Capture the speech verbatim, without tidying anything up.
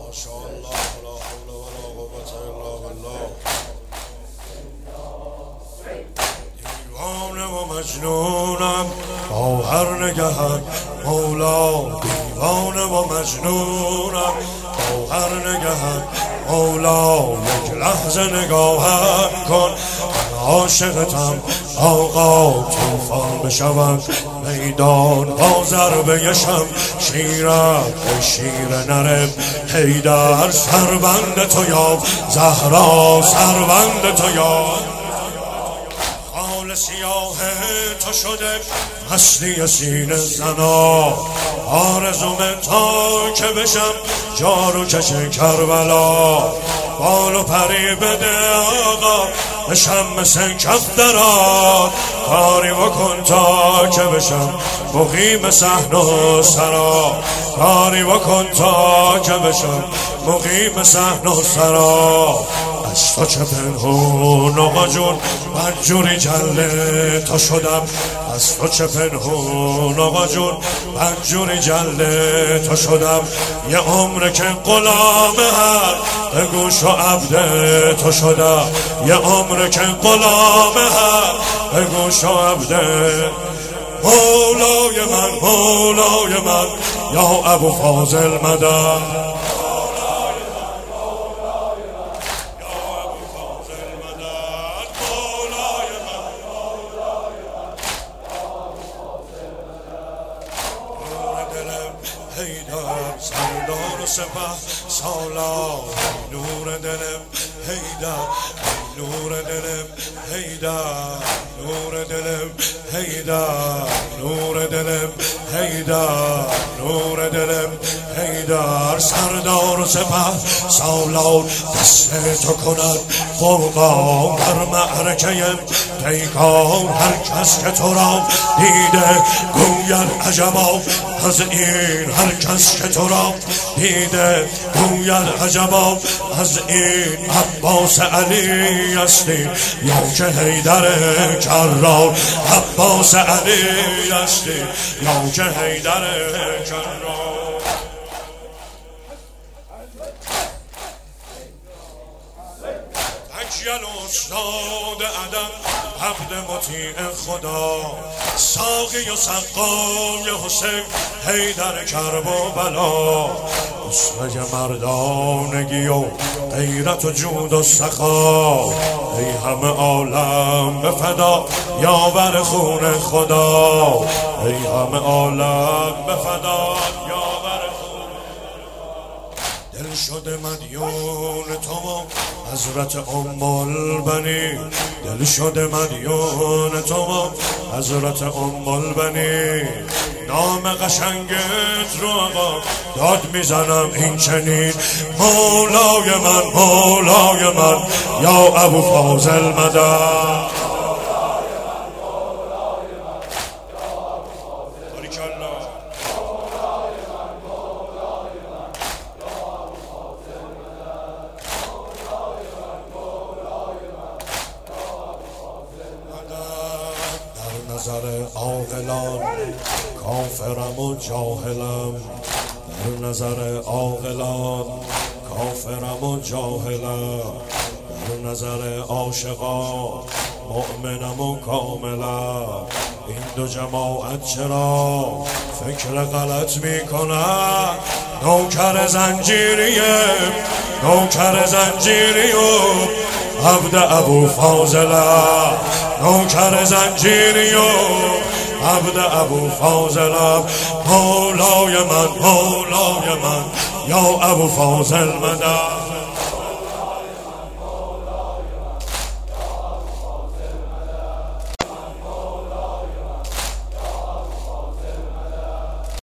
ماشاءالله لا حول ولا قوة الا بالله. دیوانه و مجنونم با هر نگهت مولا، دیوانه و مجنونم با هر نگهت مولا. یک لحظه نگاهم کن من عاشقتم آقا، طوفان بشود میدان با ضربه شمشیرت ای شیر نرم حیدر. سربند تو یا زهرا، سربند تو یا خال سیاه تو شده هستی سینه زنا. آرزوم تا که بشم جارو کش کربلا. بال و پری بده آقا بشم مثل کف درات. کاری بکن تا که بشم مقیم صحن و سرا. کاری بکن تا که بشم مقیم صحن و سرا. از تو چه پنهون آقا جون من جوری جله تا شدم. از تو چه پنهون آقا جون من جوری جله تا شدم. یه عمر که غلام هر به گوش و عبد تو شدم. یه عمر که غلام هر به گوش و عبد. مولای من مولای من یا ابو فاضل مدد. حیدر سردار و سپه سالار نور دلم حیدر، نور دلم حیدر، نور دلم حیدر، نور دلم حیدر، نور دلم حیدر. سردار و سپه سالار دست تو کند قربان در معرکه پیکار. هر کس که تو را دیده گوید عجبا از این. هر کس که تو را دیده گوید عجبا از این. عباس علی هستی یا که حیدر کرار. عباس علی هستی یا که حیدر کرار. اجل استاد ادب عبد مطیع خدا. ساقی و سقای حسین حیدر کرب و بلا. اسوه مردانگی و غیرت و جود و سخا. ای همه عالم به فدا یاور خون خدا. ای همه عالم به فدا یاور خون خدا. دل شده مدیون تو حضرت ام البنی. دل شده مدیون تو حضرت ام البنی. نام قشنگت رو آقا داد میزنم این چنین. مولای من مولای من یا ابو فاضل مدد. نظر عاقلان کافرم و جاهلم. در نظر عاقلان کافرم و جاهلم. در نظر عاشقان مؤمنم و کاملم. این دو جماعت چرا فکر غلط میکنن؟ نوکر زنجیریه نوکر زنجیری و عبد ابو فاضلم. نوکر زنجیری و عبد ابو فاضلم. مولای من مولای من یا ابو فاضل مدد.